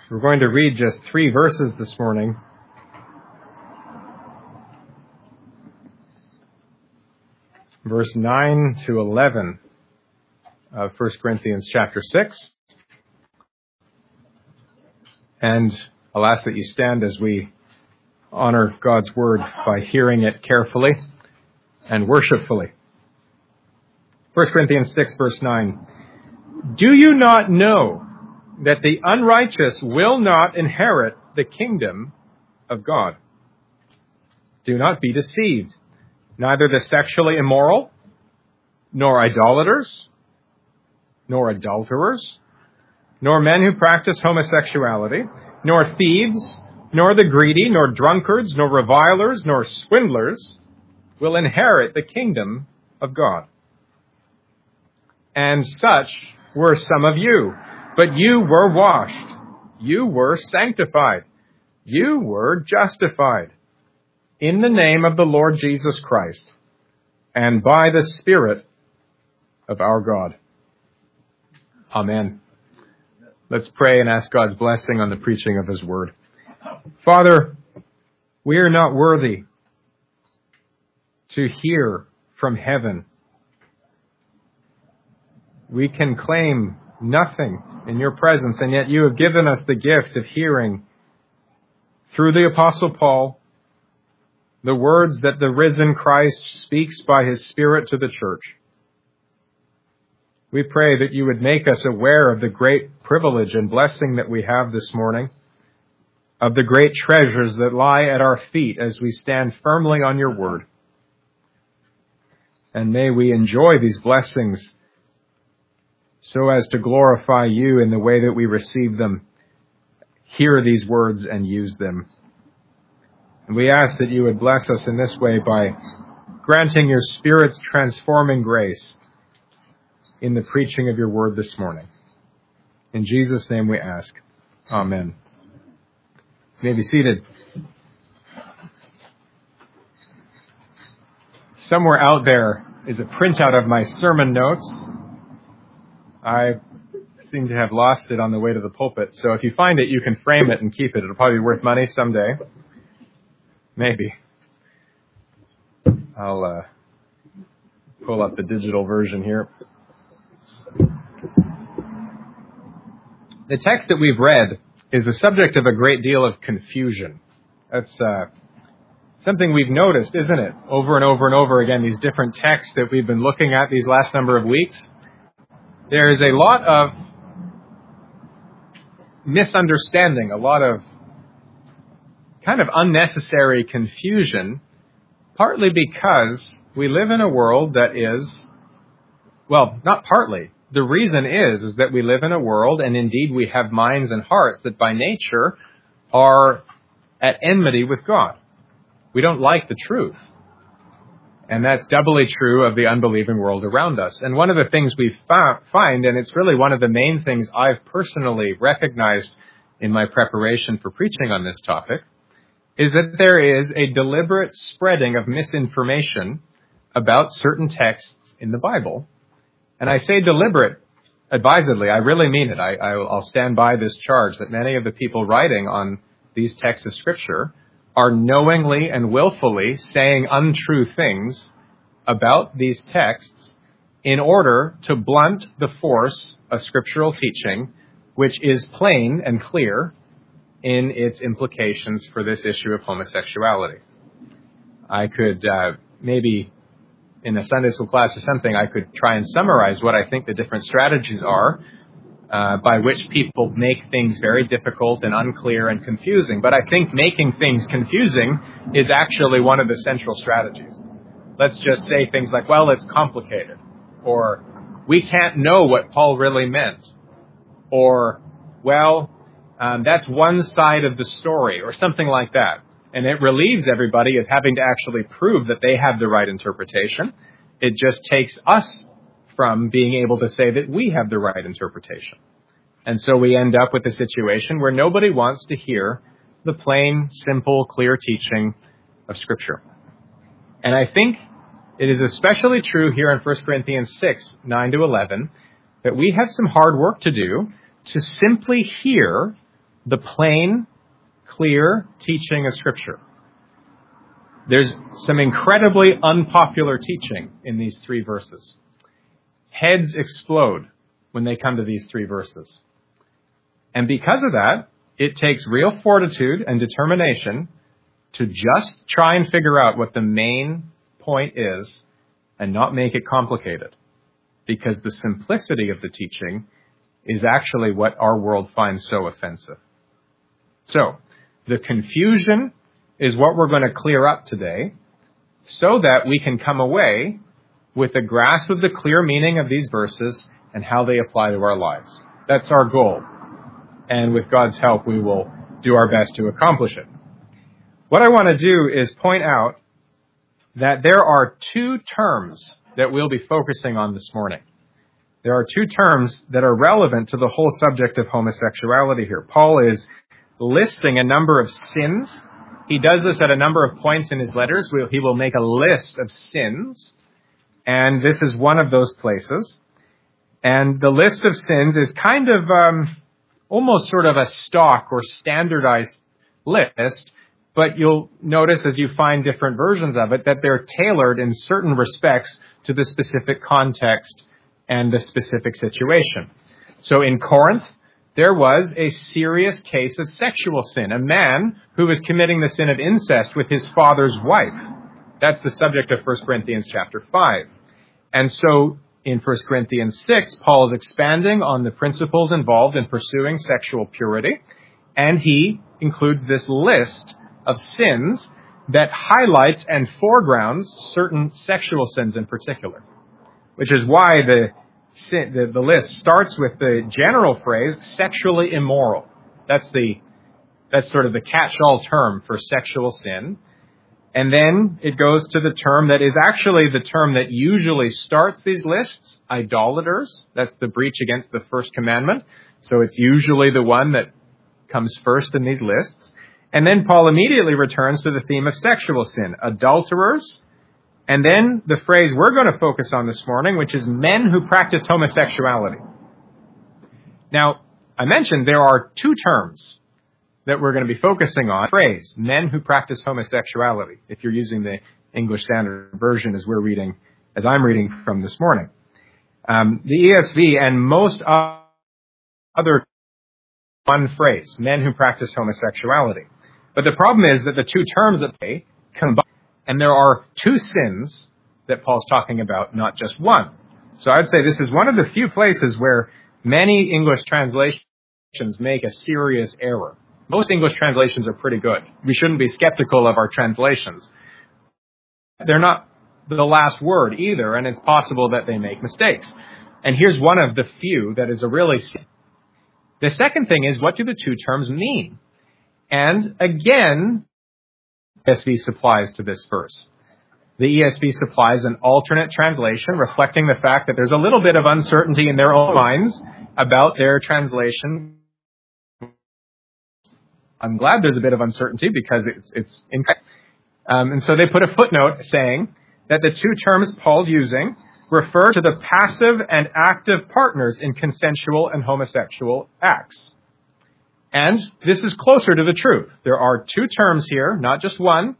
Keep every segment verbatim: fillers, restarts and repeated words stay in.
We're going to read just three verses this morning. Verse nine to eleven of First Corinthians chapter six. And I'll ask that you stand as we honor God's word by hearing it carefully and worshipfully. First Corinthians six, verse nine. Do you not know that the unrighteous will not inherit the kingdom of God? Do not be deceived. Neither the sexually immoral, nor idolaters, nor adulterers, nor men who practice homosexuality, nor thieves, nor the greedy, nor drunkards, nor revilers, nor swindlers will inherit the kingdom of God. And such were some of you. But you were washed, you were sanctified, you were justified in the name of the Lord Jesus Christ and by the Spirit of our God. Amen. Let's pray and ask God's blessing on the preaching of His word. Father, we are not worthy to hear from heaven. We can claim nothing in your presence, and yet you have given us the gift of hearing through the Apostle Paul the words that the risen Christ speaks by His Spirit to the church. We pray that you would make us aware of the great privilege and blessing that we have this morning, of the great treasures that lie at our feet as we stand firmly on your word. And may we enjoy these blessings so as to glorify you in the way that we receive them, hear these words, and use them. And we ask that you would bless us in this way by granting your Spirit's transforming grace in the preaching of your word this morning. In Jesus' name we ask. Amen. You may be seated. Somewhere out there is a printout of my sermon notes. I seem to have lost it on the way to the pulpit. So if you find it, you can frame it and keep it. It'll probably be worth money someday. Maybe. I'll uh, pull up the digital version here. The text that we've read is the subject of a great deal of confusion. That's uh, something we've noticed, isn't it? Over and over and over again, these different texts that we've been looking at these last number of weeks. There is a lot of misunderstanding, a lot of kind of unnecessary confusion, partly because we live in a world that is, well, not partly. The reason is, is that we live in a world, and indeed we have minds and hearts that by nature are at enmity with God. We don't like the truth. And that's doubly true of the unbelieving world around us. And one of the things we find, and it's really one of the main things I've personally recognized in my preparation for preaching on this topic, is that there is a deliberate spreading of misinformation about certain texts in the Bible. And I say deliberate advisedly. I really mean it. I, I'll stand by this charge that many of the people writing on these texts of Scripture are knowingly and willfully saying untrue things about these texts in order to blunt the force of scriptural teaching, which is plain and clear in its implications for this issue of homosexuality. I could uh, maybe in a Sunday school class or something, I could try and summarize what I think the different strategies are Uh, by which people make things very difficult and unclear and confusing. But I think making things confusing is actually one of the central strategies. Let's just say things like, well, it's complicated, or we can't know what Paul really meant, or, well, um, that's one side of the story, or something like that. And it relieves everybody of having to actually prove that they have the right interpretation. It just takes us from being able to say that we have the right interpretation. And so we end up with a situation where nobody wants to hear the plain, simple, clear teaching of Scripture. And I think it is especially true here in First Corinthians six, nine to eleven, that we have some hard work to do to simply hear the plain, clear teaching of Scripture. There's some incredibly unpopular teaching in these three verses. Heads explode when they come to these three verses. And because of that, it takes real fortitude and determination to just try and figure out what the main point is and not make it complicated. Because the simplicity of the teaching is actually what our world finds so offensive. So, the confusion is what we're going to clear up today so that we can come away with a grasp of the clear meaning of these verses and how they apply to our lives. That's our goal. And with God's help, we will do our best to accomplish it. What I want to do is point out that there are two terms that we'll be focusing on this morning. There are two terms that are relevant to the whole subject of homosexuality here. Paul is listing a number of sins. He does this at a number of points in his letters. He will make a list of sins, and this is one of those places. And the list of sins is kind of um, almost sort of a stock or standardized list, but you'll notice as you find different versions of it that they're tailored in certain respects to the specific context and the specific situation. So in Corinth, there was a serious case of sexual sin. A man who was committing the sin of incest with his father's wife. That's the subject of First Corinthians chapter five. And so in First Corinthians six, Paul is expanding on the principles involved in pursuing sexual purity. And he includes this list of sins that highlights and foregrounds certain sexual sins in particular. Which is why the Sin, the, the list starts with the general phrase, sexually immoral. That's the, that's sort of the catch-all term for sexual sin. And then it goes to the term that is actually the term that usually starts these lists, idolaters. That's the breach against the first commandment. So it's usually the one that comes first in these lists. And then Paul immediately returns to the theme of sexual sin, adulterers. And then the phrase we're going to focus on this morning, which is men who practice homosexuality. Now, I mentioned there are two terms that we're going to be focusing on. Phrase, men who practice homosexuality, if you're using the English Standard Version as we're reading, as I'm reading from this morning. Um, the E S V and most other one phrase, men who practice homosexuality. But the problem is that the two terms that they combine. And there are two sins that Paul's talking about, not just one. So I'd say this is one of the few places where many English translations make a serious error. Most English translations are pretty good. We shouldn't be skeptical of our translations. They're not the last word either, and it's possible that they make mistakes. And here's one of the few that is a really sin. The second thing is, what do the two terms mean? And again, E S V supplies to this verse. The E S V supplies an alternate translation reflecting the fact that there's a little bit of uncertainty in their own minds about their translation. I'm glad there's a bit of uncertainty because it's, it's incorrect. Um, and so they put a footnote saying that the two terms Paul's using refer to the passive and active partners in consensual and homosexual acts. And this is closer to the truth. There are two terms here, not just one.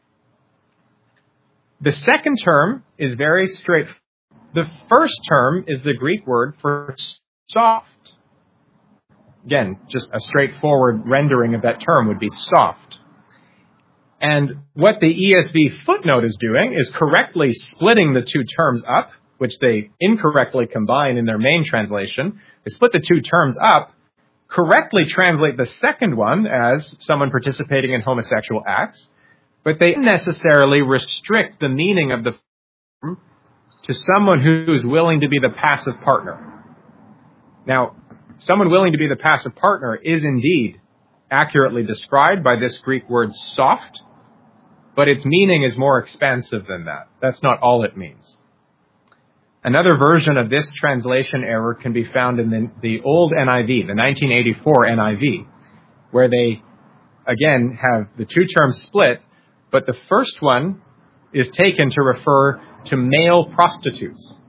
The second term is very straightforward. The first term is the Greek word for soft. Again, just a straightforward rendering of that term would be soft. And what the E S V footnote is doing is correctly splitting the two terms up, which they incorrectly combine in their main translation. They split the two terms up, correctly translate the second one as someone participating in homosexual acts, but they necessarily restrict the meaning of the term to someone who is willing to be the passive partner. Now, someone willing to be the passive partner is indeed accurately described by this Greek word soft, but its meaning is more expansive than that. That's not all it means. Another version of this translation error can be found in the, the old N I V, the nineteen eighty-four N I V, where they, again, have the two terms split, but the first one is taken to refer to male prostitutes.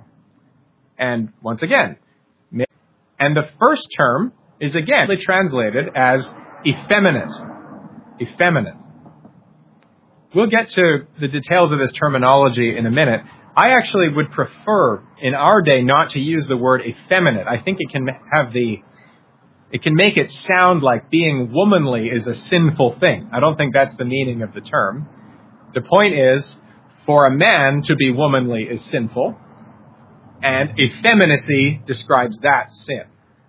And once again, and the first term is again translated as effeminate. Effeminate. We'll get to the details of this terminology in a minute. I actually would prefer in our day not to use the word effeminate. I think it can have the, it can make it sound like being womanly is a sinful thing. I don't think that's the meaning of the term. The point is, for a man to be womanly is sinful, and effeminacy describes that sin.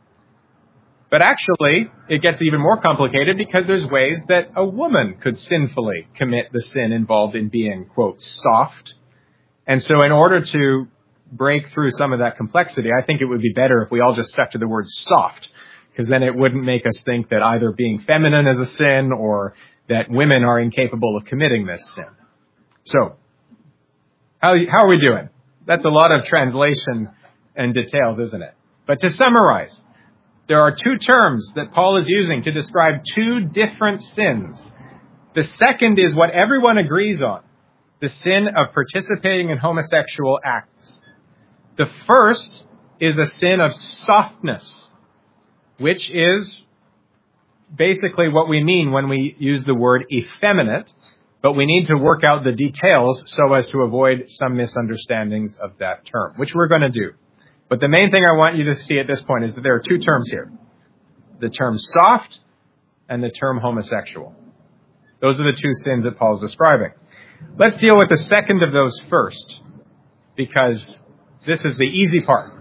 But actually, it gets even more complicated because there's ways that a woman could sinfully commit the sin involved in being, quote, soft. And so in order to break through some of that complexity, I think it would be better if we all just stuck to the word soft, because then it wouldn't make us think that either being feminine is a sin or that women are incapable of committing this sin. So, how, how are we doing? That's a lot of translation and details, isn't it? But to summarize, there are two terms that Paul is using to describe two different sins. The second is what everyone agrees on, the sin of participating in homosexual acts. The first is a sin of softness, which is basically what we mean when we use the word effeminate, but we need to work out the details so as to avoid some misunderstandings of that term, which we're going to do. But the main thing I want you to see at this point is that there are two terms here. The term soft and the term homosexual. Those are the two sins that Paul's describing. Let's deal with the second of those first, because this is the easy part.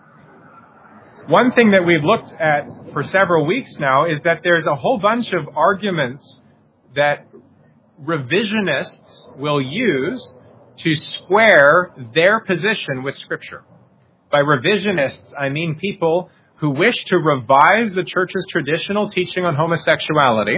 One thing that we've looked at for several weeks now is that there's a whole bunch of arguments that revisionists will use to square their position with Scripture. By revisionists, I mean people who wish to revise the church's traditional teaching on homosexuality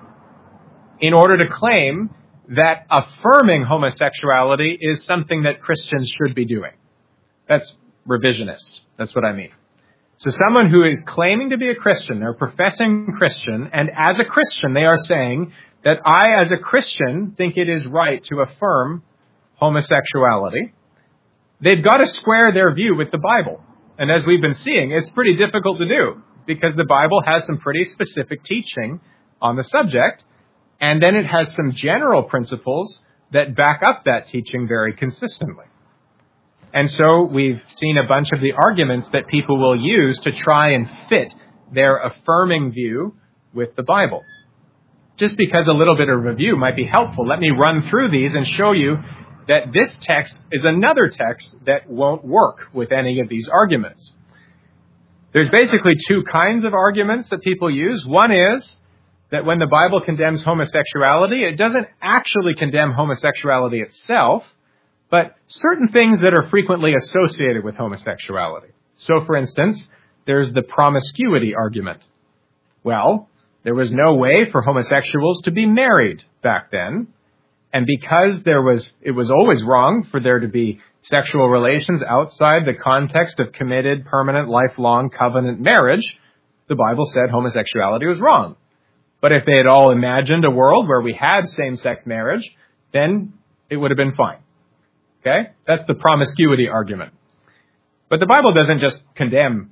in order to claim that affirming homosexuality is something that Christians should be doing. That's revisionist. That's what I mean. So someone who is claiming to be a Christian, they're a professing Christian, and as a Christian they are saying that I, as a Christian, think it is right to affirm homosexuality. They've got to square their view with the Bible. And as we've been seeing, it's pretty difficult to do because the Bible has some pretty specific teaching on the subject, and then it has some general principles that back up that teaching very consistently. And so we've seen a bunch of the arguments that people will use to try and fit their affirming view with the Bible. Just because a little bit of review might be helpful, let me run through these and show you that this text is another text that won't work with any of these arguments. There's basically two kinds of arguments that people use. One is that when the Bible condemns homosexuality, it doesn't actually condemn homosexuality itself, but certain things that are frequently associated with homosexuality. So, for instance, there's the promiscuity argument. Well, there was no way for homosexuals to be married back then. And because there was, it was always wrong for there to be sexual relations outside the context of committed, permanent, lifelong covenant marriage, the Bible said homosexuality was wrong. But if they had all imagined a world where we had same-sex marriage, then it would have been fine. Okay? That's the promiscuity argument. But the Bible doesn't just condemn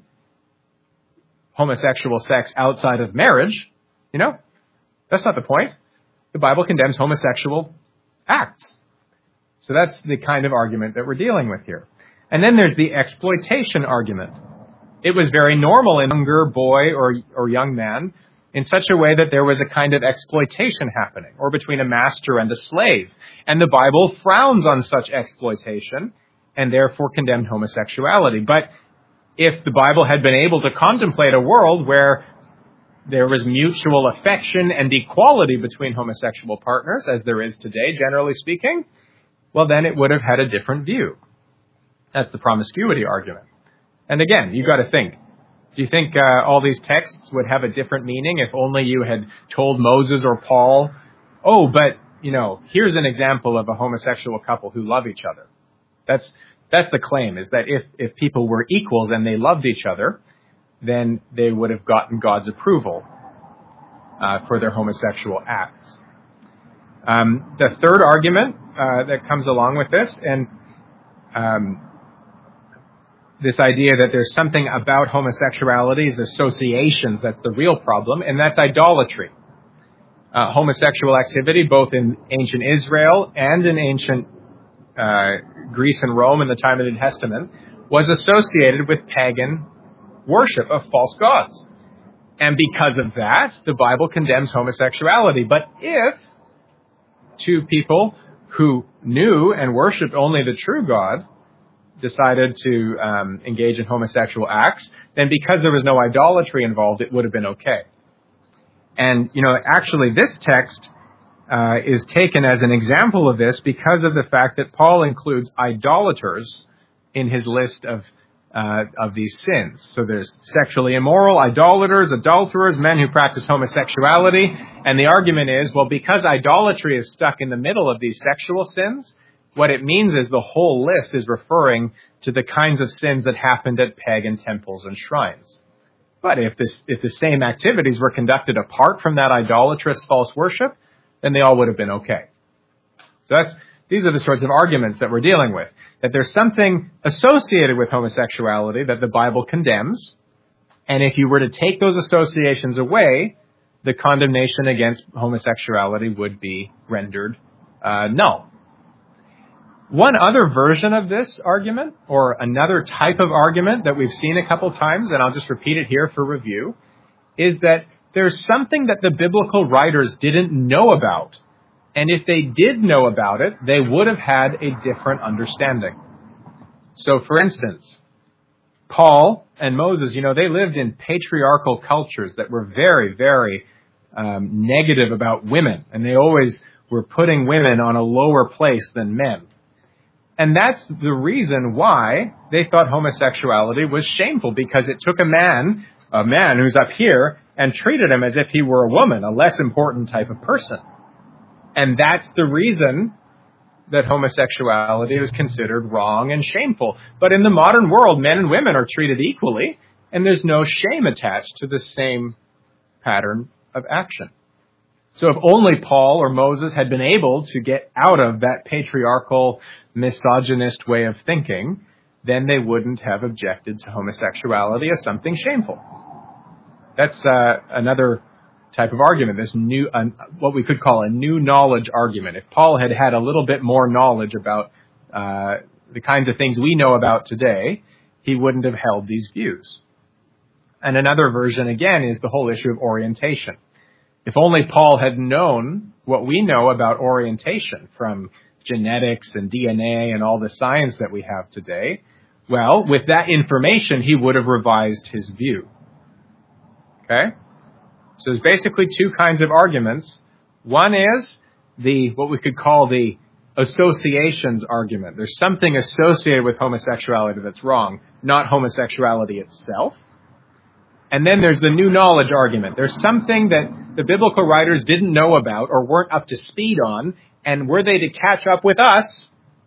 homosexual sex outside of marriage. You know? That's not the point. The Bible condemns homosexual acts. So that's the kind of argument that we're dealing with here. And then there's the exploitation argument. It was very normal in a younger boy or, or young man in such a way that there was a kind of exploitation happening, or between a master and a slave. And the Bible frowns on such exploitation and therefore condemned homosexuality. But if the Bible had been able to contemplate a world where there was mutual affection and equality between homosexual partners, as there is today, generally speaking, well, then it would have had a different view. That's the promiscuity argument. And again, you've got to think, do you think uh, all these texts would have a different meaning if only you had told Moses or Paul, oh, but, you know, here's an example of a homosexual couple who love each other? That's that's the claim, is that if, if people were equals and they loved each other, then they would have gotten God's approval uh, for their homosexual acts. Um, the third argument uh, that comes along with this, and um, this idea that there's something about homosexuality's associations that's the real problem, and that's idolatry. Uh, homosexual activity, both in ancient Israel and in ancient uh, Greece and Rome in the time of the New Testament, was associated with pagan worship of false gods. And because of that, the Bible condemns homosexuality. But if two people who knew and worshipped only the true God decided to um, engage in homosexual acts, then because there was no idolatry involved, it would have been okay. And, you know, actually this text uh, is taken as an example of this because of the fact that Paul includes idolaters in his list of uh, of these sins. So there's sexually immoral, idolaters, adulterers, men who practice homosexuality. And the argument is, well, because idolatry is stuck in the middle of these sexual sins, what it means is the whole list is referring to the kinds of sins that happened at pagan temples and shrines. But if this, if the same activities were conducted apart from that idolatrous false worship, then they all would have been okay. So that's, these are the sorts of arguments that we're dealing with. That there's something associated with homosexuality that the Bible condemns, and if you were to take those associations away, the condemnation against homosexuality would be rendered uh, null. One other version of this argument, or another type of argument that we've seen a couple times, and I'll just repeat it here for review, is that there's something that the biblical writers didn't know about. And if they did know about it, they would have had a different understanding. So, for instance, Paul and Moses, you know, they lived in patriarchal cultures that were very, very um, negative about women. And they always were putting women on a lower place than men. And that's the reason why they thought homosexuality was shameful, because it took a man, a man who's up here, and treated him as if he were a woman, a less important type of person. And that's the reason that homosexuality was considered wrong and shameful. But in the modern world, men and women are treated equally, and there's no shame attached to the same pattern of action. So if only Paul or Moses had been able to get out of that patriarchal, misogynist way of thinking, then they wouldn't have objected to homosexuality as something shameful. That's uh, another type of argument, this new, uh, what we could call a new knowledge argument. If Paul had had a little bit more knowledge about uh, the kinds of things we know about today, he wouldn't have held these views. And another version, again, is the whole issue of orientation. If only Paul had known what we know about orientation from genetics and D N A and all the science that we have today, well, with that information, he would have revised his view. Okay? So there's basically two kinds of arguments. One is the, what we could call the associations argument. There's something associated with homosexuality that's wrong, not homosexuality itself. And then there's the new knowledge argument. There's something that the biblical writers didn't know about or weren't up to speed on, and were they to catch up with us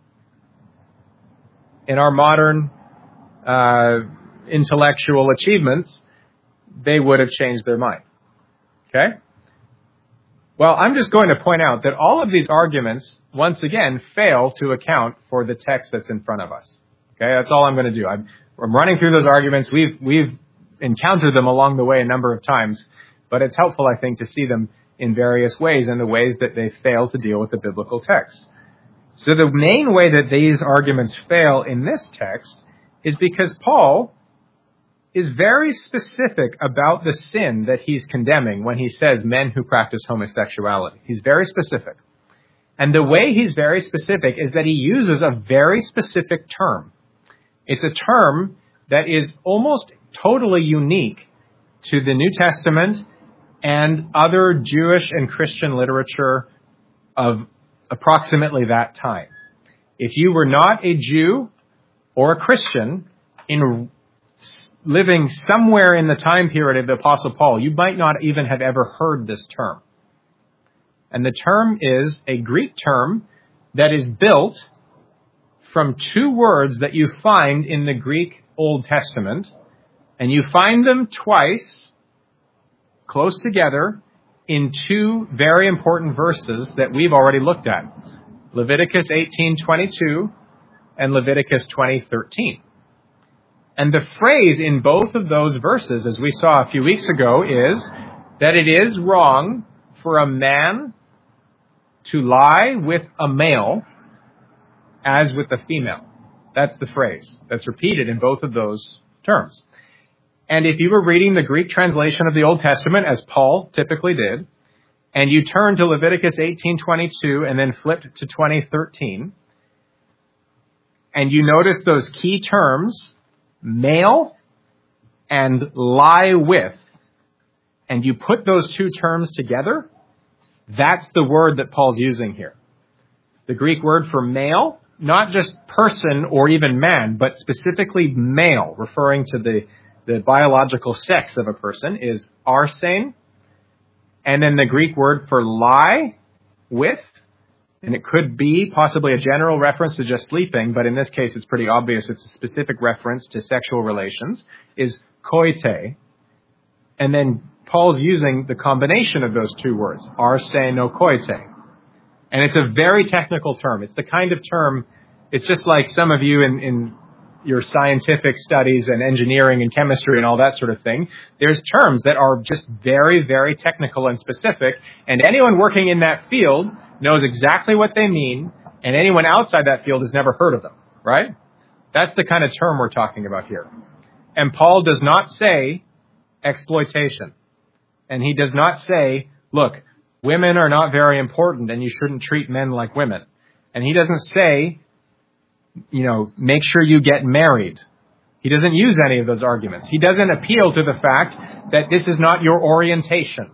in our modern uh, intellectual achievements, they would have changed their mind. Okay? Well, I'm just going to point out that all of these arguments, once again, fail to account for the text that's in front of us. Okay? That's all I'm going to do. I'm, I'm running through those arguments. We've, we've encountered them along the way a number of times, but it's helpful, I think, to see them in various ways and the ways that they fail to deal with the biblical text. So the main way that these arguments fail in this text is because Paul is very specific about the sin that he's condemning when he says men who practice homosexuality. He's very specific. And the way he's very specific is that he uses a very specific term. It's a term that is almost totally unique to the New Testament and other Jewish and Christian literature of approximately that time. If you were not a Jew or a Christian in living somewhere in the time period of the Apostle Paul, you might not even have ever heard this term. And the term is a Greek term that is built from two words that you find in the Greek Old Testament, and you find them twice, close together, in two very important verses that we've already looked at. Leviticus eighteen twenty-two and Leviticus twenty thirteen. And the phrase in both of those verses, as we saw a few weeks ago, is that it is wrong for a man to lie with a male as with a female. That's the phrase that's repeated in both of those terms. And if you were reading the Greek translation of the Old Testament, as Paul typically did, and you turn to Leviticus eighteen twenty-two and then flipped to twenty thirteen, and you notice those key terms, male and lie with, and you put those two terms together, that's the word that Paul's using here. The Greek word for male, not just person or even man, but specifically male, referring to the, the biological sex of a person, is arsein. And then the Greek word for lie with, and it could be possibly a general reference to just sleeping, but in this case it's pretty obvious it's a specific reference to sexual relations, is koite. And then Paul's using the combination of those two words, arsenokoite. And it's a very technical term. It's the kind of term, it's just like some of you in, in your scientific studies and engineering and chemistry and all that sort of thing. There's terms that are just very, very technical and specific, and anyone working in that field knows exactly what they mean, and anyone outside that field has never heard of them, right? That's the kind of term we're talking about here. And Paul does not say exploitation. And he does not say, look, women are not very important and you shouldn't treat men like women. And he doesn't say, you know, make sure you get married. He doesn't use any of those arguments. He doesn't appeal to the fact that this is not your orientation.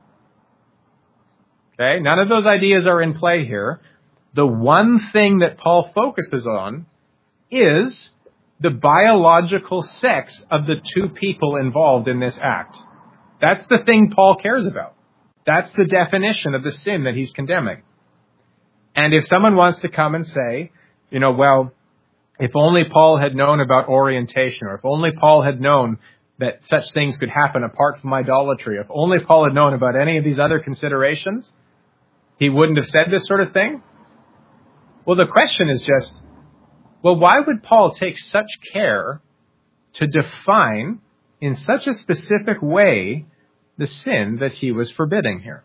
Okay? None of those ideas are in play here. The one thing that Paul focuses on is the biological sex of the two people involved in this act. That's the thing Paul cares about. That's the definition of the sin that he's condemning. And if someone wants to come and say, you know, well, if only Paul had known about orientation, or if only Paul had known that such things could happen apart from idolatry, if only Paul had known about any of these other considerations, he wouldn't have said this sort of thing. Well, the question is just, well, why would Paul take such care to define in such a specific way the sin that he was forbidding here?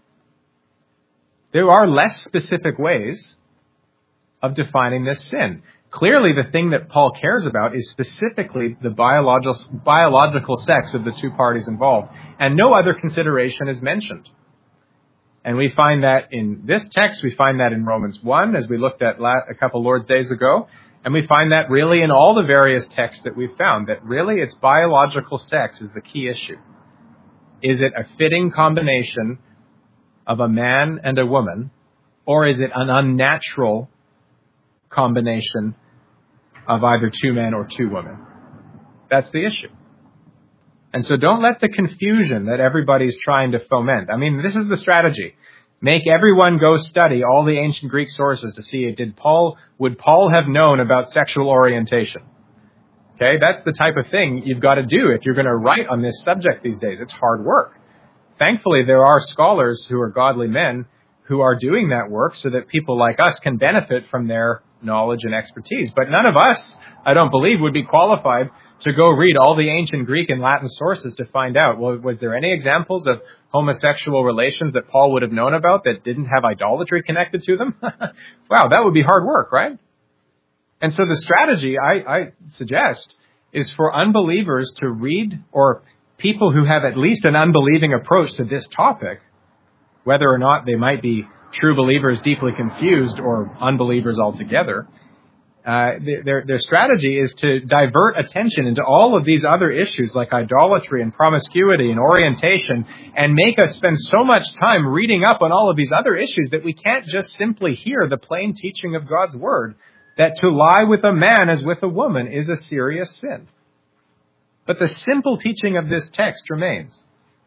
There are less specific ways of defining this sin. Clearly, the thing that Paul cares about is specifically the biological, biological sex of the two parties involved, and no other consideration is mentioned. And we find that in this text, we find that in Romans one, as we looked at a couple Lord's Days ago, and we find that really in all the various texts that we've found, that really it's biological sex is the key issue. Is it a fitting combination of a man and a woman, or is it an unnatural combination of either two men or two women? That's the issue. And so don't let the confusion that everybody's trying to foment. I mean, this is the strategy. Make everyone go study all the ancient Greek sources to see, did Paul, would Paul have known about sexual orientation? Okay, that's the type of thing you've got to do if you're going to write on this subject these days. It's hard work. Thankfully, there are scholars who are godly men who are doing that work so that people like us can benefit from their knowledge and expertise. But none of us, I don't believe, would be qualified to go read all the ancient Greek and Latin sources to find out, well, was there any examples of homosexual relations that Paul would have known about that didn't have idolatry connected to them? Wow, that would be hard work, right? And so the strategy I, I suggest is for unbelievers to read, or people who have at least an unbelieving approach to this topic, whether or not they might be true believers deeply confused or unbelievers altogether, uh, their, their strategy is to divert attention into all of these other issues like idolatry and promiscuity and orientation, and make us spend so much time reading up on all of these other issues that we can't just simply hear the plain teaching of God's word, that to lie with a man as with a woman is a serious sin. But the simple teaching of this text remains.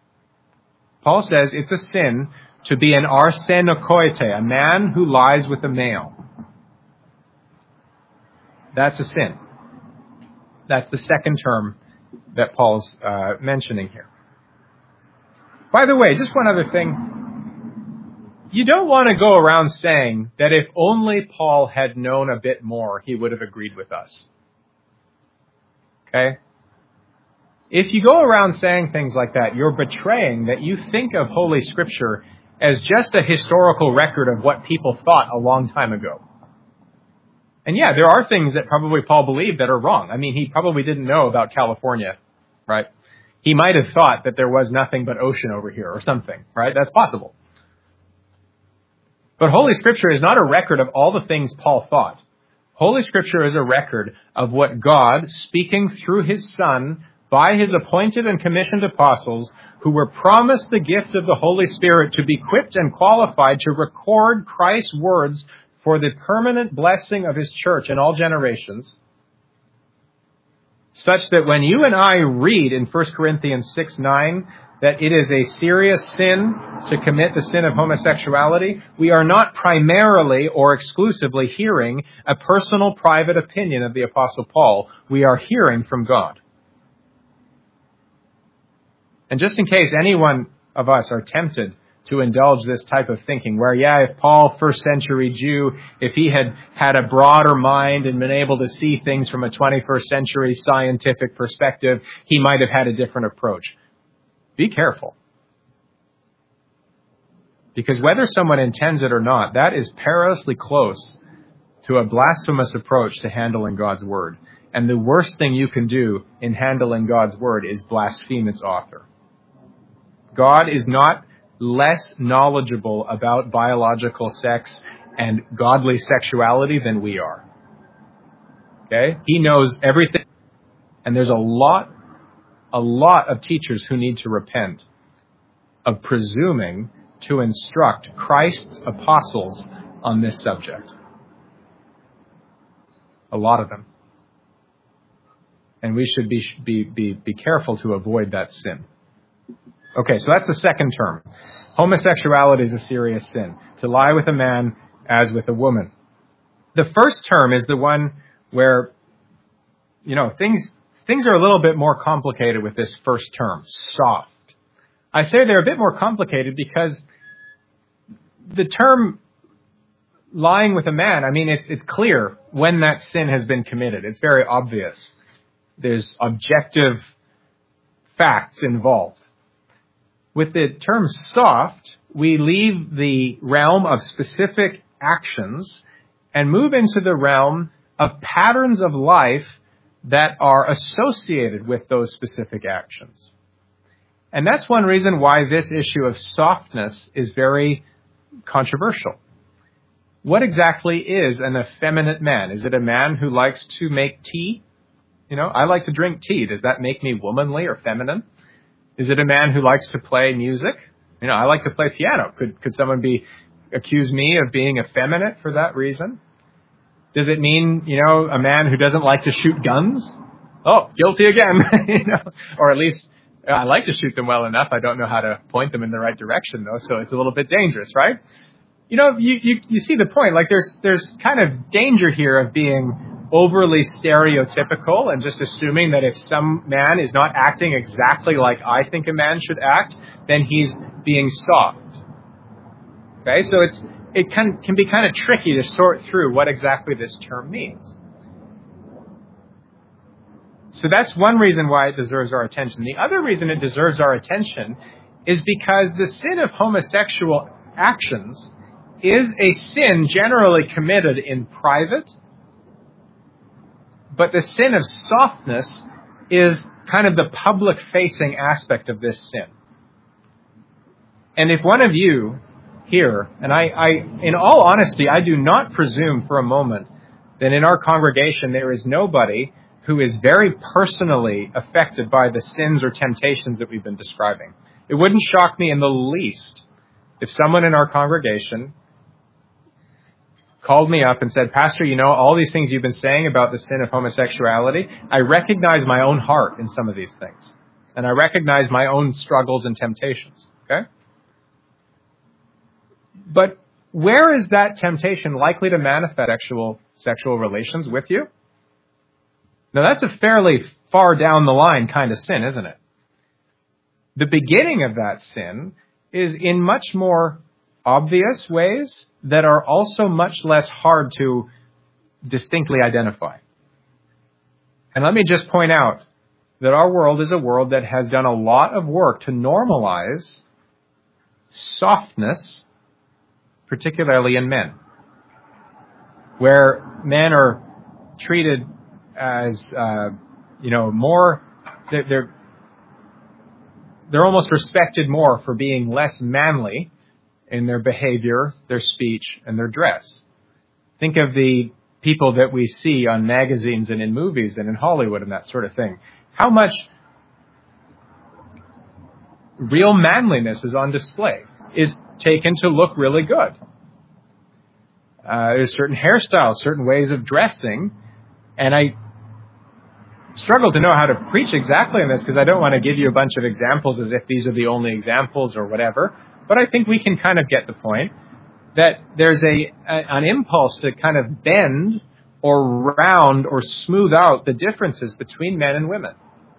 Paul says it's a sin to be an arsenokoite, a man who lies with a male. That's a sin. That's the second term that Paul's uh, mentioning here. By the way, just one other thing. You don't want to go around saying that if only Paul had known a bit more, he would have agreed with us. Okay? If you go around saying things like that, you're betraying that you think of Holy Scripture as just a historical record of what people thought a long time ago. And yeah, there are things that probably Paul believed that are wrong. I mean, he probably didn't know about California, right? He might have thought that there was nothing but ocean over here or something, right? That's possible. But Holy Scripture is not a record of all the things Paul thought. Holy Scripture is a record of what God, speaking through His Son, by His appointed and commissioned apostles, who were promised the gift of the Holy Spirit to be equipped and qualified to record Christ's words for the permanent blessing of His church in all generations, such that when you and I read in First Corinthians six nine that it is a serious sin to commit the sin of homosexuality, we are not primarily or exclusively hearing a personal, private opinion of the Apostle Paul. We are hearing from God. And just in case any one of us are tempted to indulge this type of thinking, where, yeah, if Paul, first century Jew, if he had had a broader mind and been able to see things from a twenty-first century scientific perspective, he might have had a different approach. Be careful. Because whether someone intends it or not, that is perilously close to a blasphemous approach to handling God's Word. And the worst thing you can do in handling God's Word is blaspheme its author. God is not less knowledgeable about biological sex and godly sexuality than we are. Okay? He knows everything. And there's a lot, a lot of teachers who need to repent of presuming to instruct Christ's apostles on this subject. A lot of them. And we should be, be, be, be careful to avoid that sin. Okay, so that's the second term. Homosexuality is a serious sin. To lie with a man as with a woman. The first term is the one where, you know, things things are a little bit more complicated with this first term, soft. I say they're a bit more complicated because the term lying with a man, I mean, it's it's clear when that sin has been committed. It's very obvious. There's objective facts involved. With the term soft, we leave the realm of specific actions and move into the realm of patterns of life that are associated with those specific actions. And that's one reason why this issue of softness is very controversial. What exactly is an effeminate man? Is it a man who likes to make tea? You know, I like to drink tea. Does that make me womanly or feminine? Is it a man who likes to play music? You know, I like to play piano. Could could someone be accuse me of being effeminate for that reason? Does it mean, you know, a man who doesn't like to shoot guns? Oh, guilty again. You know, or at least I like to shoot them well enough. I don't know how to point them in the right direction, though, so it's a little bit dangerous, right? You know, you you, you see the point. Like, there's there's kind of danger here of being overly stereotypical and just assuming that if some man is not acting exactly like I think a man should act, then he's being soft. Okay, so it's it can can be kind of tricky to sort through what exactly this term means. So that's one reason why it deserves our attention. The other reason it deserves our attention is because the sin of homosexual actions is a sin generally committed in private. But the sin of softness is kind of the public-facing aspect of this sin. And if one of you here, and I, I, in all honesty, I do not presume for a moment that in our congregation there is nobody who is very personally affected by the sins or temptations that we've been describing. It wouldn't shock me in the least if someone in our congregation called me up and said, Pastor, you know, all these things you've been saying about the sin of homosexuality, I recognize my own heart in some of these things. And I recognize my own struggles and temptations. Okay? But where is that temptation likely to manifest sexual, sexual relations with you? Now, that's a fairly far down the line kind of sin, isn't it? The beginning of that sin is in much more obvious ways that are also much less hard to distinctly identify. And let me just point out that our world is a world that has done a lot of work to normalize softness, particularly in men, where men are treated as, uh, you know, more, they're, they're they're almost respected more for being less manly in their behavior, their speech, and their dress. Think of the people that we see on magazines and in movies and in Hollywood and that sort of thing. How much real manliness is on display, is taken to look really good. Uh, there's certain hairstyles, certain ways of dressing, and I struggle to know how to preach exactly on this because I don't want to give you a bunch of examples as if these are the only examples or whatever, but I think we can kind of get the point that there's a, a an impulse to kind of bend or round or smooth out the differences between men and women.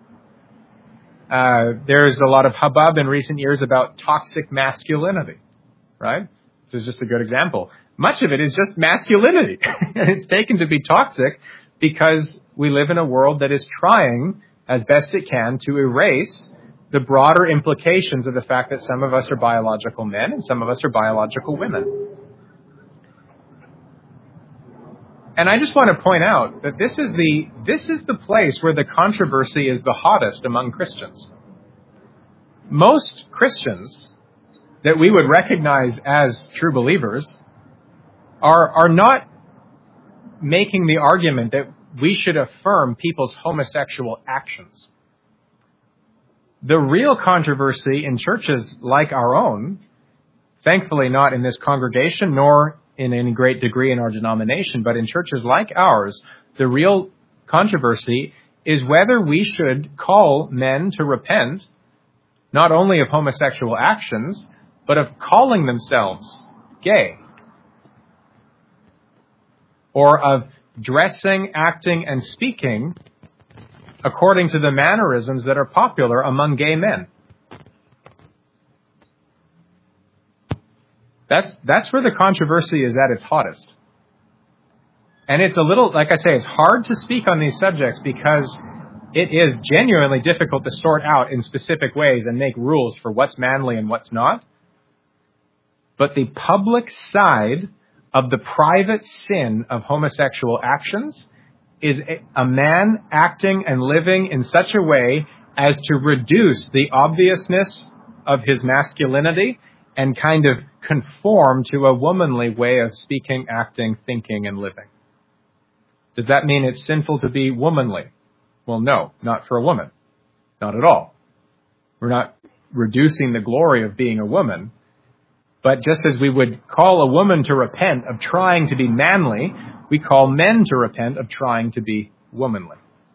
Uh, there's a lot of hubbub in recent years about toxic masculinity, right? This is just a good example. Much of it is just masculinity. It's taken to be toxic because we live in a world that is trying as best it can to erase the broader implications of the fact that some of us are biological men and some of us are biological women. And I just want to point out that this is the this is the place where the controversy is the hottest among Christians. Most Christians that we would recognize as true believers are are not making the argument that we should affirm people's homosexual actions. The real controversy in churches like our own, thankfully not in this congregation nor in any great degree in our denomination, but in churches like ours, the real controversy is whether we should call men to repent not only of homosexual actions, but of calling themselves gay, or of dressing, acting, and speaking according to the mannerisms that are popular among gay men. That's that's where the controversy is at its hottest. And it's a little, like I say, it's hard to speak on these subjects because it is genuinely difficult to sort out in specific ways and make rules for what's manly and what's not. But the public side of the private sin of homosexual actions is a man acting and living in such a way as to reduce the obviousness of his masculinity and kind of conform to a womanly way of speaking, acting, thinking, and living. Does that mean it's sinful to be womanly? Well, no, not for a woman. Not at all. We're not reducing the glory of being a woman. But just as we would call a woman to repent of trying to be manly, we call men to repent of trying to be womanly.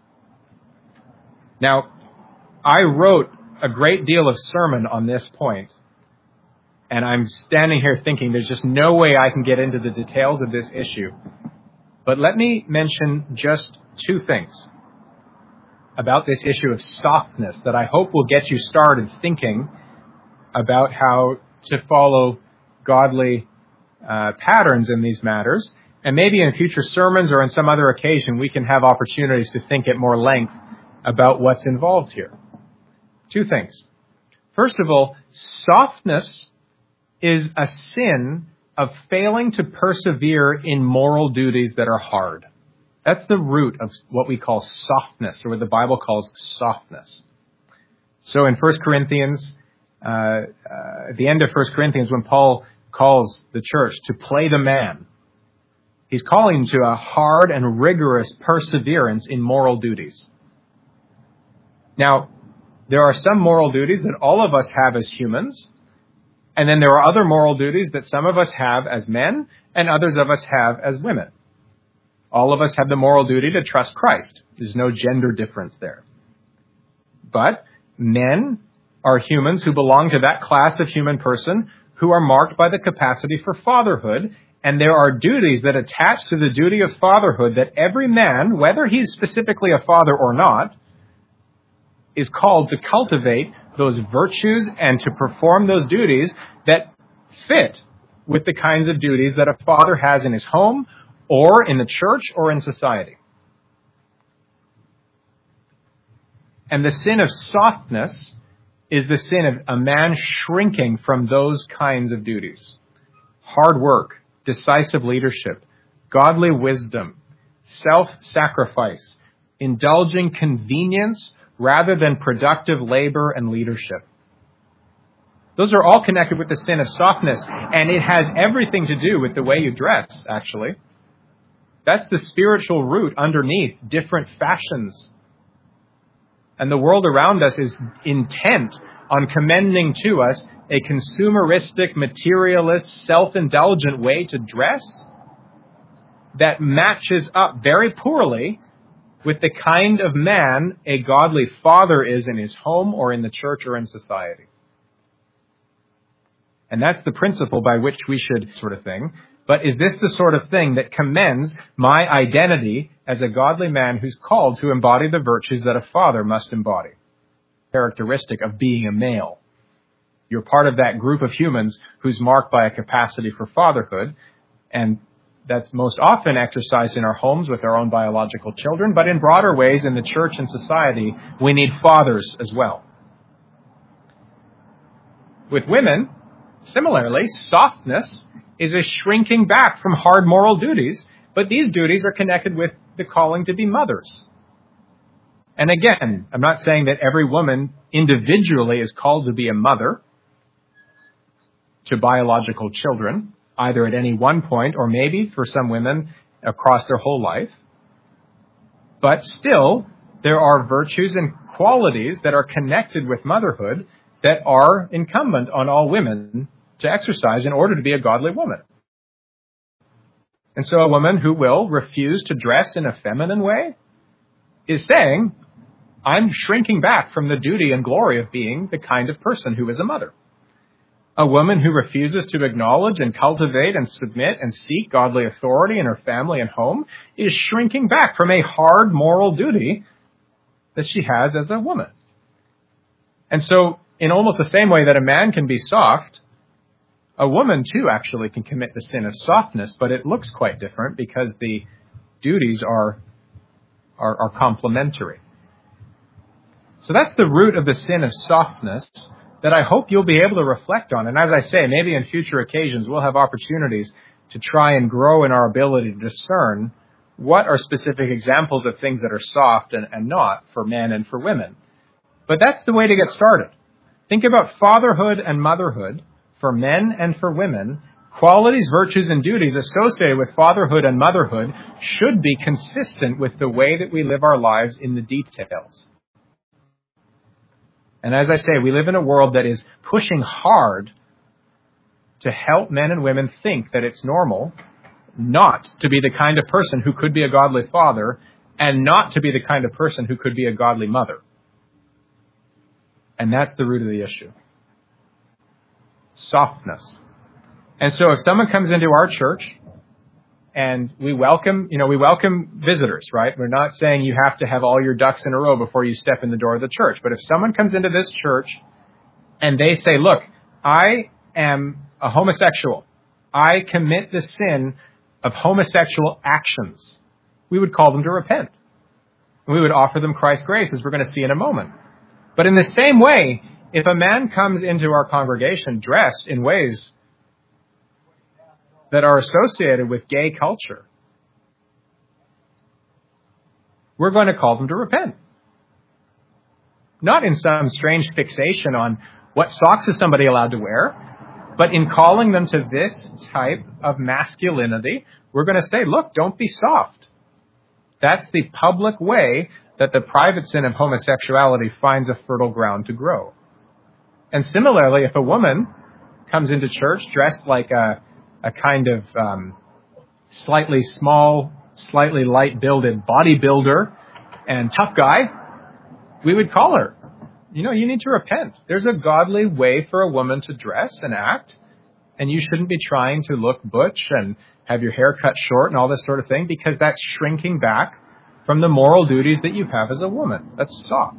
Now, I wrote a great deal of sermon on this point, and I'm standing here thinking there's just no way I can get into the details of this issue. But let me mention just two things about this issue of softness that I hope will get you started thinking about how to follow godly uh, patterns in these matters. And maybe in future sermons or on some other occasion, we can have opportunities to think at more length about what's involved here. Two things. First of all, softness is a sin of failing to persevere in moral duties that are hard. That's the root of what we call softness, or what the Bible calls softness. So in First Corinthians, uh, uh, at the end of First Corinthians, when Paul calls the church to play the man, he's calling to a hard and rigorous perseverance in moral duties. Now, there are some moral duties that all of us have as humans, and then there are other moral duties that some of us have as men and others of us have as women. All of us have the moral duty to trust Christ. There's no gender difference there. But men are humans who belong to that class of human person who are marked by the capacity for fatherhood, and there are duties that attach to the duty of fatherhood that every man, whether he's specifically a father or not, is called to cultivate those virtues and to perform those duties that fit with the kinds of duties that a father has in his home or in the church or in society. And the sin of softness is the sin of a man shrinking from those kinds of duties. Hard work, decisive leadership, godly wisdom, self-sacrifice, indulging convenience rather than productive labor and leadership. Those are all connected with the sin of softness, and it has everything to do with the way you dress, actually. That's the spiritual root underneath different fashions. And the world around us is intent on commending to us a consumeristic, materialist, self-indulgent way to dress that matches up very poorly with the kind of man a godly father is in his home or in the church or in society. And that's the principle by which we should sort of thing. But is this the sort of thing that commends my identity as a godly man who's called to embody the virtues that a father must embody? Characteristic of being a male. You're part of that group of humans who's marked by a capacity for fatherhood, and that's most often exercised in our homes with our own biological children, but in broader ways in the church and society, we need fathers as well. With women, similarly, softness is a shrinking back from hard moral duties, but these duties are connected with the calling to be mothers. And again, I'm not saying that every woman individually is called to be a mother to biological children, either at any one point or maybe for some women across their whole life. But still, there are virtues and qualities that are connected with motherhood that are incumbent on all women to exercise in order to be a godly woman. And so a woman who will refuse to dress in a feminine way is saying, I'm shrinking back from the duty and glory of being the kind of person who is a mother. A woman who refuses to acknowledge and cultivate and submit and seek godly authority in her family and home is shrinking back from a hard moral duty that she has as a woman. And so, in almost the same way that a man can be soft, a woman too actually can commit the sin of softness, but it looks quite different because the duties are, are, are complementary. So that's the root of the sin of softness that I hope you'll be able to reflect on. And as I say, maybe in future occasions we'll have opportunities to try and grow in our ability to discern what are specific examples of things that are soft and, and not for men and for women. But that's the way to get started. Think about fatherhood and motherhood for men and for women. Qualities, virtues, and duties associated with fatherhood and motherhood should be consistent with the way that we live our lives in the details. And as I say, we live in a world that is pushing hard to help men and women think that it's normal not to be the kind of person who could be a godly father and not to be the kind of person who could be a godly mother. And that's the root of the issue. Softness. And so if someone comes into our church and we welcome, you know, we welcome visitors, right? We're not saying you have to have all your ducks in a row before you step in the door of the church. But if someone comes into this church and they say, look, I am a homosexual. I commit the sin of homosexual actions. We would call them to repent. And we would offer them Christ's grace, as we're going to see in a moment. But in the same way, if a man comes into our congregation dressed in ways that are associated with gay culture, we're going to call them to repent. Not in some strange fixation on what socks is somebody allowed to wear, but in calling them to this type of masculinity, we're going to say, look, don't be soft. That's the public way that the private sin of homosexuality finds a fertile ground to grow. And similarly, if a woman comes into church dressed like a, a kind of um, slightly small, slightly light-builded bodybuilder and tough guy, we would call her, you know, you need to repent. There's a godly way for a woman to dress and act, and you shouldn't be trying to look butch and have your hair cut short and all this sort of thing, because that's shrinking back from the moral duties that you have as a woman. That's soft.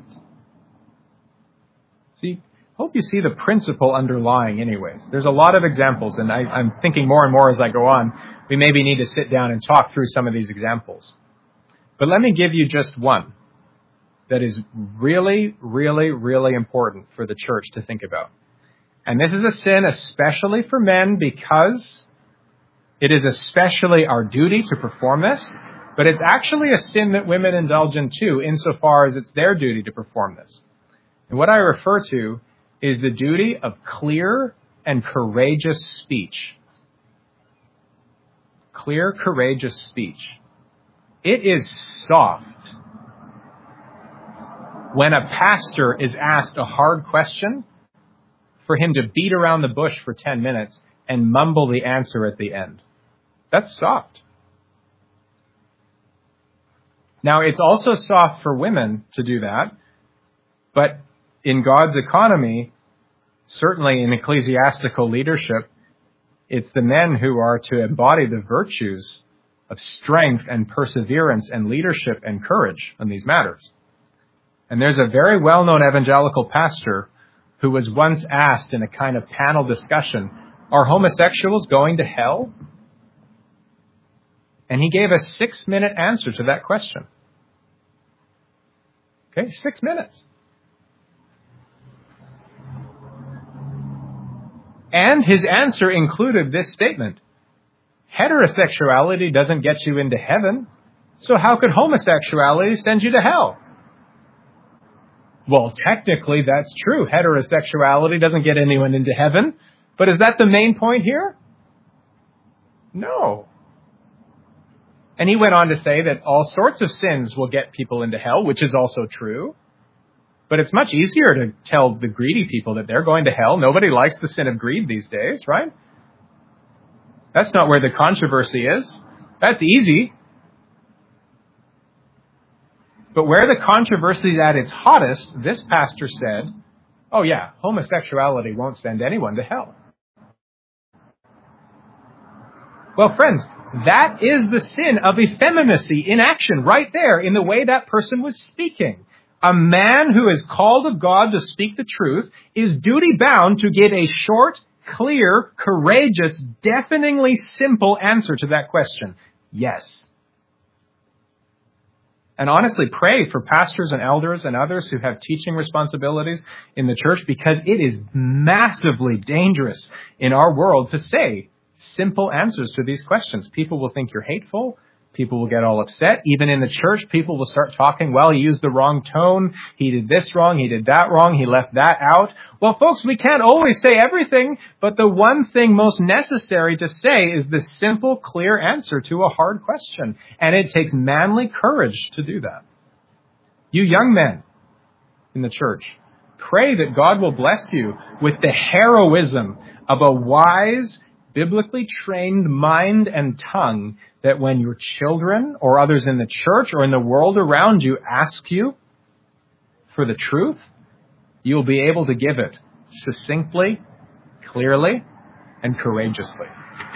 See, hope you see the principle underlying anyways. There's a lot of examples, and I, I'm thinking more and more as I go on, we maybe need to sit down and talk through some of these examples. But let me give you just one. that is really, really, really important for the church to think about. And this is a sin especially for men because it is especially our duty to perform this, but it's actually a sin that women indulge in too, insofar as it's their duty to perform this. And what I refer to is the duty of clear and courageous speech. Clear, courageous speech. It is soft when a pastor is asked a hard question for him to beat around the bush for ten minutes and mumble the answer at the end. That's soft. Now, it's also soft for women to do that, but in God's economy, certainly in ecclesiastical leadership, it's the men who are to embody the virtues of strength and perseverance and leadership and courage on these matters. And there's a very well-known evangelical pastor who was once asked in a kind of panel discussion, are homosexuals going to hell? And he gave a six-minute answer to that question. Okay, six minutes. And his answer included this statement: heterosexuality doesn't get you into heaven, so how could homosexuality send you to hell? Well, technically that's true. Heterosexuality doesn't get anyone into heaven, but is that the main point here? No. And he went on to say that all sorts of sins will get people into hell, which is also true. But it's much easier to tell the greedy people that they're going to hell. Nobody likes the sin of greed these days, right? That's not where the controversy is. That's easy. But where the controversy is at its hottest, this pastor said, oh yeah, homosexuality won't send anyone to hell. Well, friends, that is the sin of effeminacy in action right there in the way that person was speaking. A man who is called of God to speak the truth is duty-bound to give a short, clear, courageous, deafeningly simple answer to that question. Yes. And honestly, pray for pastors and elders and others who have teaching responsibilities in the church, because it is massively dangerous in our world to say simple answers to these questions. People will think you're hateful. People will get all upset. Even in the church, people will start talking, well, he used the wrong tone. He did this wrong. He did that wrong. He left that out. Well, folks, we can't always say everything, but the one thing most necessary to say is the simple, clear answer to a hard question. And it takes manly courage to do that. You young men in the church, pray that God will bless you with the heroism of a wise, biblically trained mind and tongue, that when your children or others in the church or in the world around you ask you for the truth, you'll be able to give it succinctly, clearly, and courageously.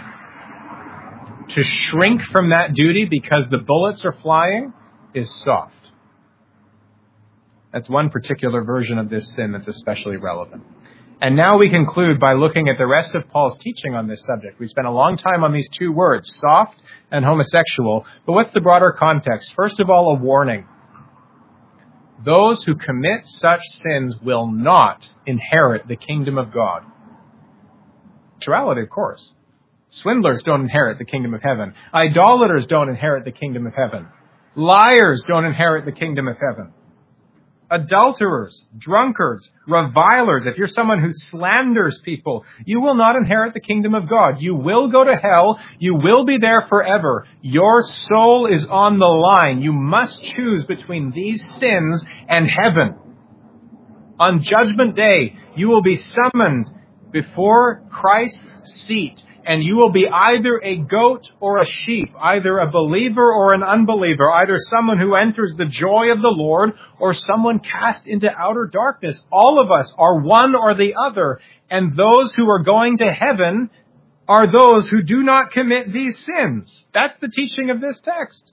To shrink from that duty because the bullets are flying is soft. That's one particular version of this sin that's especially relevant. And now we conclude by looking at the rest of Paul's teaching on this subject. We spent a long time on these two words, soft and homosexual. But what's the broader context? First of all, a warning. Those who commit such sins will not inherit the kingdom of God. Morality, of course. Swindlers don't inherit the kingdom of heaven. Idolaters don't inherit the kingdom of heaven. Liars don't inherit the kingdom of heaven. Adulterers, drunkards, revilers, if you're someone who slanders people, you will not inherit the kingdom of God. You will go to hell. You will be there forever. Your soul is on the line. You must choose between these sins and heaven. On Judgment Day, you will be summoned before Christ's seat, and you will be either a goat or a sheep, either a believer or an unbeliever, either someone who enters the joy of the Lord or someone cast into outer darkness. All of us are one or the other, and those who are going to heaven are those who do not commit these sins. That's the teaching of this text.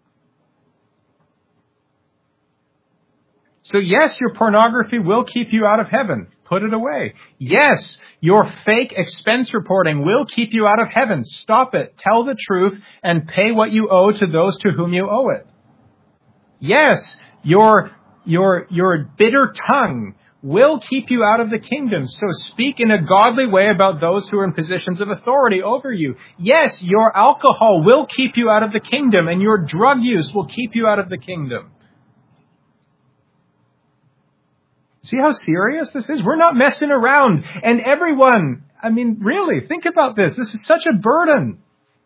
So yes, your pornography will keep you out of heaven. Put it away. Yes, your fake expense reporting will keep you out of heaven. Stop it. Tell the truth and pay what you owe to those to whom you owe it. Yes, your Your, your bitter tongue will keep you out of the kingdom. So speak in a godly way about those who are in positions of authority over you. Yes, your alcohol will keep you out of the kingdom, and your drug use will keep you out of the kingdom. See how serious this is? We're not messing around. And everyone, I mean, really, think about this. This is such a burden.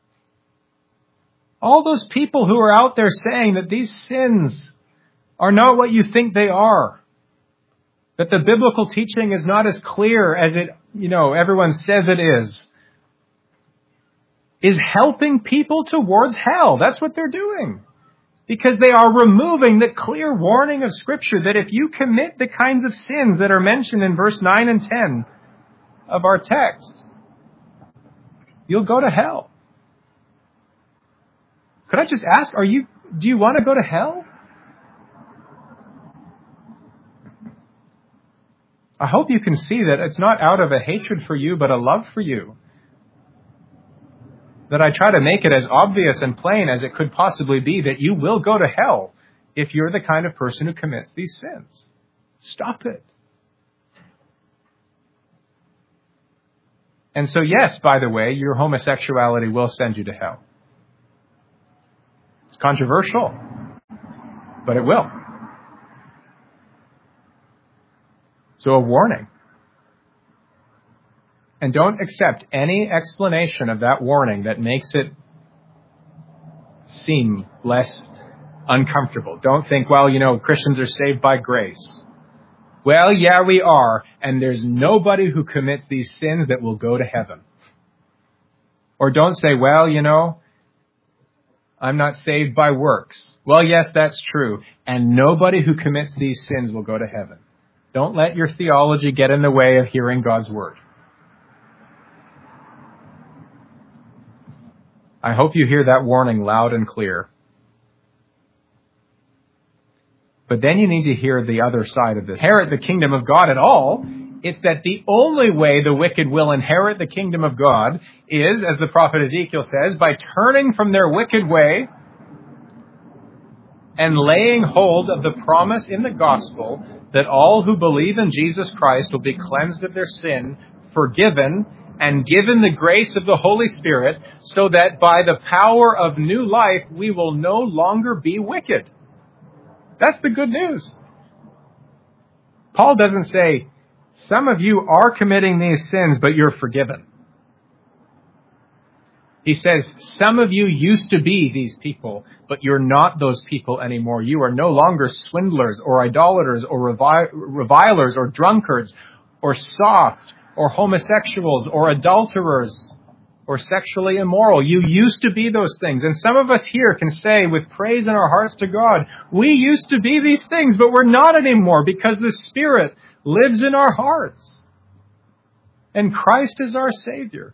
All those people who are out there saying that these sins are not what you think they are, that the biblical teaching is not as clear as it, you know, everyone says it is, is helping people towards hell. That's what they're doing. Because they are removing the clear warning of Scripture that if you commit the kinds of sins that are mentioned in verse nine and ten of our text, you'll go to hell. Could I just ask, are you, do you want to go to hell? I hope you can see that it's not out of a hatred for you, but a love for you. That I try to make it as obvious and plain as it could possibly be that you will go to hell if you're the kind of person who commits these sins. Stop it. And so, yes, by the way, your homosexuality will send you to hell. It's controversial, but it will. So a warning. And don't accept any explanation of that warning that makes it seem less uncomfortable. Don't think, well, you know, Christians are saved by grace. Well, yeah, we are. And there's nobody who commits these sins that will go to heaven. Or don't say, well, you know, I'm not saved by works. Well, yes, that's true. And nobody who commits these sins will go to heaven. Don't let your theology get in the way of hearing God's word. I hope you hear that warning loud and clear. But then you need to hear the other side of this. Inherit the kingdom of God at all. It's that the only way the wicked will inherit the kingdom of God is, as the prophet Ezekiel says, by turning from their wicked way and laying hold of the promise in the gospel that all who believe in Jesus Christ will be cleansed of their sin, forgiven, and given the grace of the Holy Spirit, so that by the power of new life, we will no longer be wicked. That's the good news. Paul doesn't say, some of you are committing these sins, but you're forgiven. He says, some of you used to be these people, but you're not those people anymore. You are no longer swindlers or idolaters or revi- revilers or drunkards or soft or homosexuals, or adulterers, or sexually immoral. You used to be those things. And some of us here can say with praise in our hearts to God, we used to be these things, but we're not anymore because the Spirit lives in our hearts. And Christ is our Savior.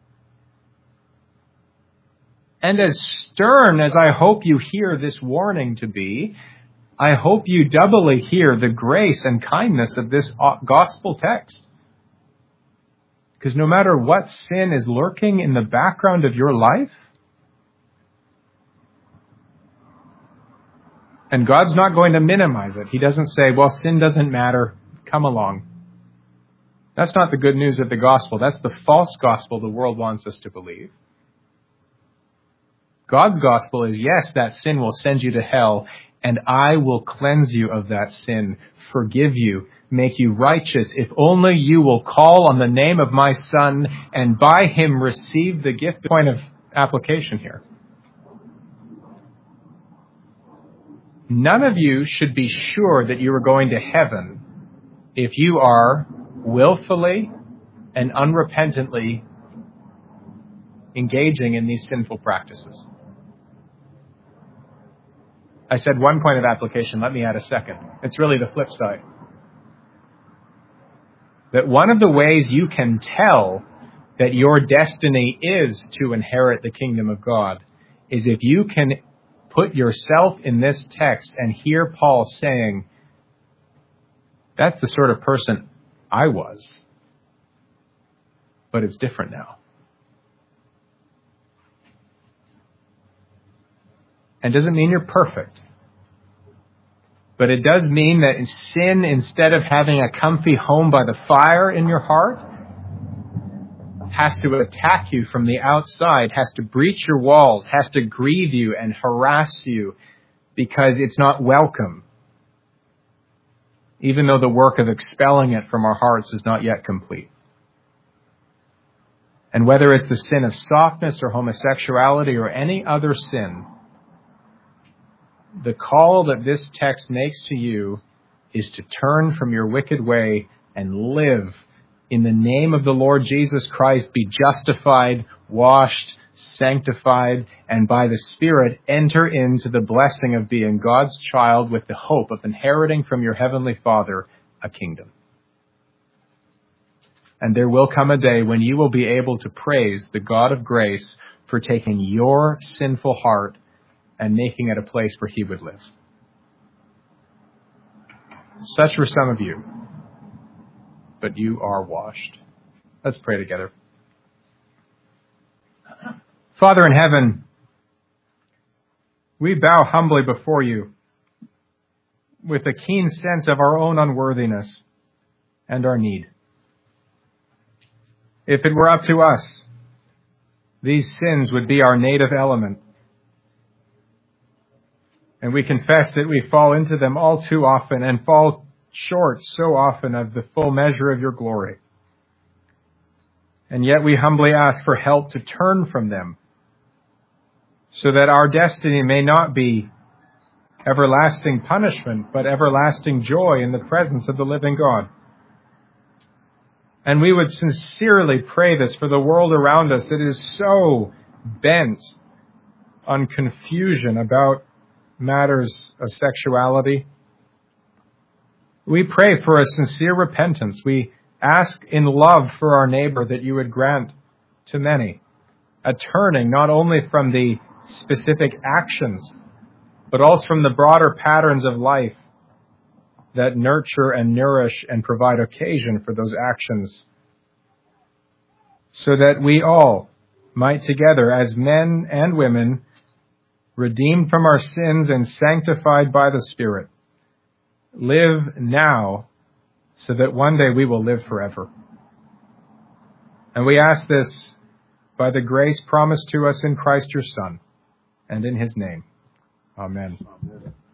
And as stern as I hope you hear this warning to be, I hope you doubly hear the grace and kindness of this gospel text. Because no matter what sin is lurking in the background of your life, and God's not going to minimize it. He doesn't say, well, sin doesn't matter. Come along. That's not the good news of the gospel. That's the false gospel the world wants us to believe. God's gospel is, yes, that sin will send you to hell, and I will cleanse you of that sin, forgive you, make you righteous, if only you will call on the name of my Son and by him receive the gift. Point of application here. None of you should be sure that you are going to heaven if you are willfully and unrepentantly engaging in these sinful practices. I said one point of application. Let me add a second. It's really the flip side. That one of the ways you can tell that your destiny is to inherit the kingdom of God is if you can put yourself in this text and hear Paul saying, that's the sort of person I was, but it's different now. And doesn't mean you're perfect. But it does mean that sin, instead of having a comfy home by the fire in your heart, has to attack you from the outside, has to breach your walls, has to grieve you and harass you because it's not welcome, even though the work of expelling it from our hearts is not yet complete. And whether it's the sin of softness or homosexuality or any other sin, the call that this text makes to you is to turn from your wicked way and live in the name of the Lord Jesus Christ, be justified, washed, sanctified, and by the Spirit enter into the blessing of being God's child with the hope of inheriting from your heavenly Father a kingdom. And there will come a day when you will be able to praise the God of grace for taking your sinful heart and making it a place where He would live. Such were some of you, but you are washed. Let's pray together. Father in heaven, we bow humbly before you with a keen sense of our own unworthiness and our need. If it were up to us, these sins would be our native element. And we confess that we fall into them all too often and fall short so often of the full measure of your glory. And yet we humbly ask for help to turn from them so that our destiny may not be everlasting punishment, but everlasting joy in the presence of the living God. And we would sincerely pray this for the world around us that is so bent on confusion about matters of sexuality. We pray for a sincere repentance. We ask in love for our neighbor that you would grant to many a turning not only from the specific actions, but also from the broader patterns of life that nurture and nourish and provide occasion for those actions, so that we all might together, as men and women, redeemed from our sins and sanctified by the Spirit, live now so that one day we will live forever. And we ask this by the grace promised to us in Christ your Son, and in His name. Amen. Amen.